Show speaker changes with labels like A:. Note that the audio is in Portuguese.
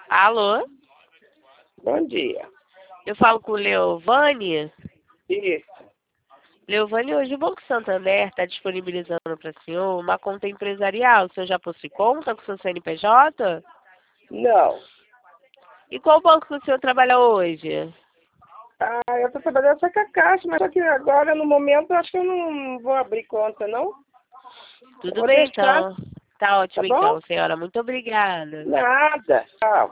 A: Alô?
B: Bom dia.
A: Eu falo com o Leovane.
B: Isso.
A: Leovane, hoje o Banco Santander está disponibilizando para o senhor uma conta empresarial. O senhor já possui conta com o seu CNPJ?
B: Não.
A: E qual banco que o senhor trabalha hoje?
B: Eu estou trabalhando só com a Caixa, mas só que agora, no momento, eu acho que eu não vou abrir conta, não.
A: Tudo
B: Vou
A: bem,
B: deixar,
A: então. Tá
B: tá
A: ótimo,
B: bom?
A: então, senhora. Muito obrigada.
B: Nada. Tchau.